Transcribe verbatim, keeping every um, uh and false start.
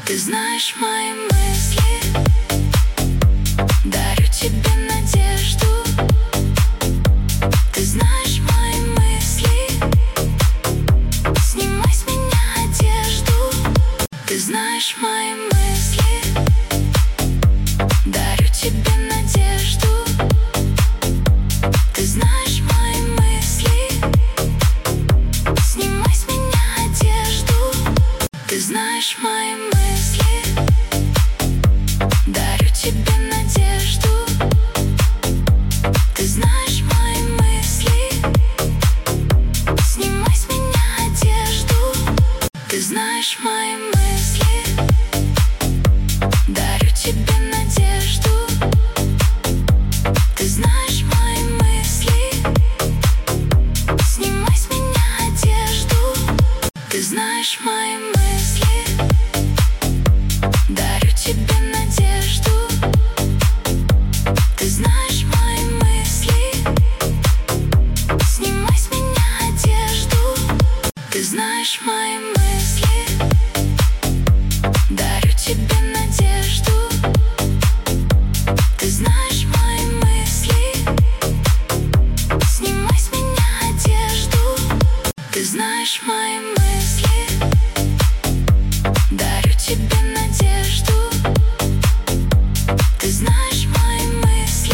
Ты знаешь мои мысли, дарю тебе надежду. Ты знаешь мои мысли, снимай с меня одежду. Ты знаешь мои мысли, дарю тебе надежду. Ты знаешь мои мысли, снимай с меня одежду. Ты знаешь мои мысли, дарю тебе надежду. Ты знаешь мои мысли, снимай с меня одежду. Ты знаешь мои мысли, дарю тебе надежду. Ты знаешь мои мысли, снимай с меня одежду. Ты знаешь мои мысли, дарю тебе надежду. Ты знаешь мои мысли, снимай с меня одежду. Ты знаешь мои мысли, дарю тебе надежду. Ты знаешь мои мысли, снимай с меня одежду. Ты знаешь мои мысли, дарю тебе